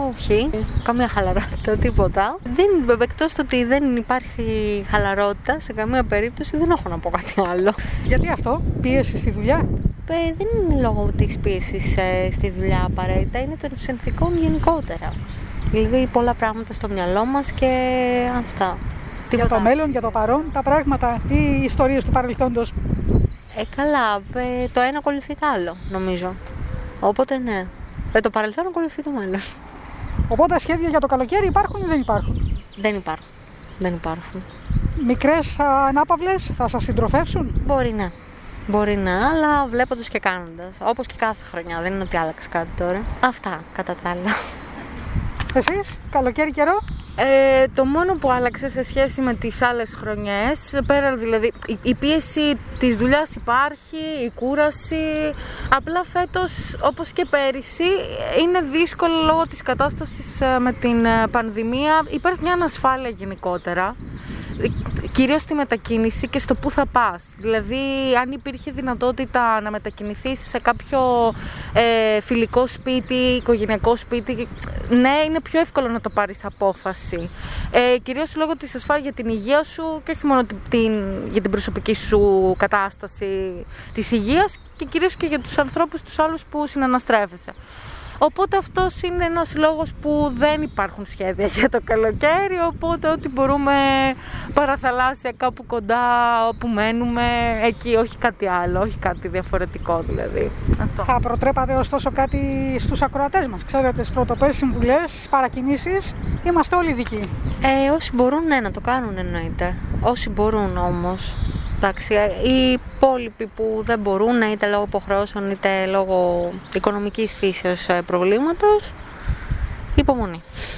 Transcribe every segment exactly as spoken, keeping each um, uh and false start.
όχι, καμία χαλαρότητα, τίποτα. Δεν, εκτός το ότι δεν υπάρχει χαλαρότητα σε καμία περίπτωση, δεν έχω να πω κάτι άλλο. Γιατί αυτό, πίεση στη δουλειά? Ε, δεν είναι λόγω της πίεσης ε, στη δουλειά απαραίτητα, είναι των συνθηκών γενικότερα. Δηλαδή πολλά πράγματα στο μυαλό μας και αυτά. Για Τίποτα. το μέλλον, για το παρόν, τα πράγματα ή οι ιστορίες του παρελθόντος? Ε, καλά, ε, το ένα ακολουθεί το άλλο, νομίζω. Οπότε ναι, ε, το παρελθόν ακολουθεί το μέλλον. Οπότε σχέδια για το καλοκαίρι υπάρχουν ή δεν υπάρχουν? Δεν υπάρχουν. Δεν υπάρχουν. Μικρές ανάπαυλες θα σας συντροφεύσουν? Μπορεί να. Μπορεί να, αλλά βλέποντας και κάνοντας. Όπως και κάθε χρονιά, δεν είναι ότι άλλαξε κάτι τώρα. Αυτά, κατά τα άλλα. Εσείς, καλοκαίρι καιρό? Ε, το μόνο που άλλαξε σε σχέση με τις άλλες χρονιές, πέρα δηλαδή η, η πίεση της δουλειάς υπάρχει, η κούραση, απλά φέτος όπως και πέρυσι είναι δύσκολο λόγω της κατάστασης με την πανδημία, υπάρχει μια ανασφάλεια γενικότερα. Κυρίως στη μετακίνηση και στο πού θα πας. Δηλαδή, αν υπήρχε δυνατότητα να μετακινηθείς σε κάποιο ε, φιλικό σπίτι, οικογενειακό σπίτι, ναι, είναι πιο εύκολο να το πάρεις απόφαση. Ε, κυρίως λόγω της ασφάλειας για την υγεία σου και όχι μόνο την, για την προσωπική σου κατάσταση της υγείας και κυρίως και για τους ανθρώπους τους άλλους που συναναστρέφεσαι. Οπότε αυτός είναι ένας λόγος που δεν υπάρχουν σχέδια για το καλοκαίρι, οπότε ό,τι μπορούμε παραθαλάσσια κάπου κοντά όπου μένουμε, εκεί, όχι κάτι άλλο, όχι κάτι διαφορετικό δηλαδή. Αυτό. Θα προτρέπατε ωστόσο κάτι στους ακροατές μας? Ξέρετε, στις πρωτοπές συμβουλές, παρακινήσεις, είμαστε όλοι δικοί. Ε, όσοι μπορούν, ναι, να το κάνουν εννοείται. Όσοι μπορούν όμως. Εντάξει, οι υπόλοιποι που δεν μπορούν, είτε λόγω υποχρεώσεων είτε λόγω οικονομικής φύσεως προβλήματος, υπομονή.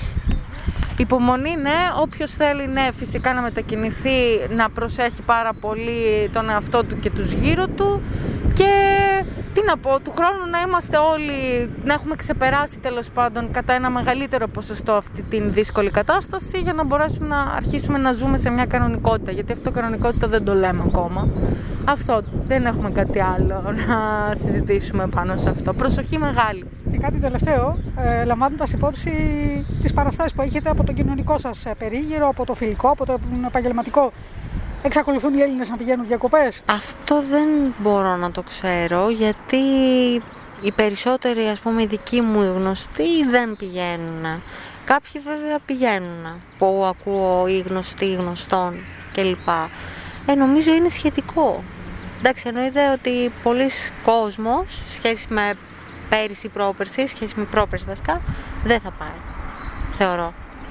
Υπομονή, ναι. Όποιος θέλει, ναι, φυσικά να μετακινηθεί, να προσέχει πάρα πολύ τον εαυτό του και τους γύρω του και τι να πω, του χρόνου να είμαστε όλοι, να έχουμε ξεπεράσει τέλος πάντων κατά ένα μεγαλύτερο ποσοστό αυτή την δύσκολη κατάσταση για να μπορέσουμε να αρχίσουμε να ζούμε σε μια κανονικότητα, γιατί αυτό κανονικότητα δεν το λέμε ακόμα. Αυτό, δεν έχουμε κάτι άλλο να συζητήσουμε πάνω σε αυτό. Προσοχή μεγάλη. Και κάτι τελευταίο, ε, λαμβάνοντας υπόψη τις παραστάσεις που έχετε από τον κοινωνικό σας περίγυρο, από το φιλικό, από το επαγγελματικό, εξακολουθούν οι Έλληνες να πηγαίνουν διακοπές? Αυτό δεν μπορώ να το ξέρω, γιατί οι περισσότεροι, ας πούμε, οι δικοί μου οι γνωστοί δεν πηγαίνουν. Κάποιοι βέβαια πηγαίνουν, που ακούω οι γνωστοί γνωστών κλπ. Ε, νομίζω είναι σχετικό. Εντάξει, εννοείται ότι πολλοί κόσμος, σχέση με πέρυσι, πρόπερσι, σχέση με πρόπερσι βασικά, δεν θα πάει, θεωρώ.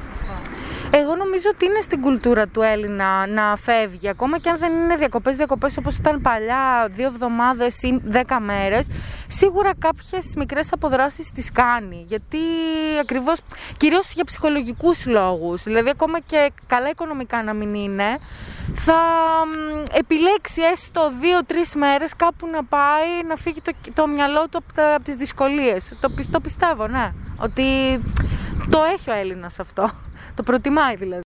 Εγώ νομίζω ότι είναι στην κουλτούρα του Έλληνα να φεύγει, ακόμα και αν δεν είναι διακοπές, διακοπές όπως ήταν παλιά, δύο εβδομάδες ή δέκα μέρες, σίγουρα κάποιες μικρές αποδράσεις τις κάνει, γιατί ακριβώς, κυρίως για ψυχολογικούς λόγους, δηλαδή ακόμα και καλά οικονομικά να μην είναι, θα επιλέξει έστω δύο-τρεις μέρες κάπου να πάει, να φύγει το, το μυαλό του από, από τις δυσκολίες. Το, το πιστεύω, ναι, ότι το έχει ο Έλληνας αυτό. Το προτιμάει δηλαδή.